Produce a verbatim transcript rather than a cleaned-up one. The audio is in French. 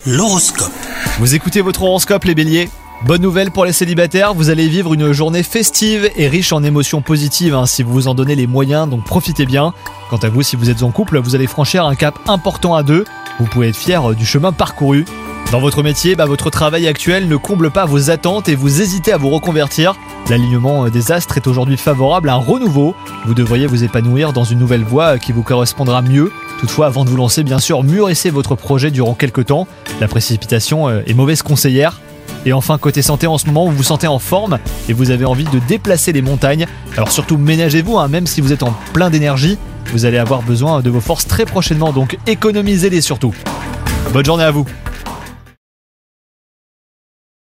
L'horoscope. Vous écoutez votre horoscope les béliers ? Bonne nouvelle pour les célibataires, vous allez vivre une journée festive et riche en émotions positives hein, si vous vous en donnez les moyens, donc profitez bien. Quant à vous, si vous êtes en couple, vous allez franchir un cap important à deux, vous pouvez être fiers du chemin parcouru. Dans votre métier, bah, votre travail actuel ne comble pas vos attentes et vous hésitez à vous reconvertir. L'alignement des astres est aujourd'hui favorable à un renouveau. Vous devriez vous épanouir dans une nouvelle voie qui vous correspondra mieux. Toutefois, avant de vous lancer, bien sûr, mûrissez votre projet durant quelques temps. La précipitation est mauvaise conseillère. Et enfin, côté santé, en ce moment, vous vous sentez en forme et vous avez envie de déplacer les montagnes. Alors surtout, ménagez-vous, hein, même si vous êtes en plein d'énergie, vous allez avoir besoin de vos forces très prochainement, donc économisez-les surtout. Bonne journée à vous.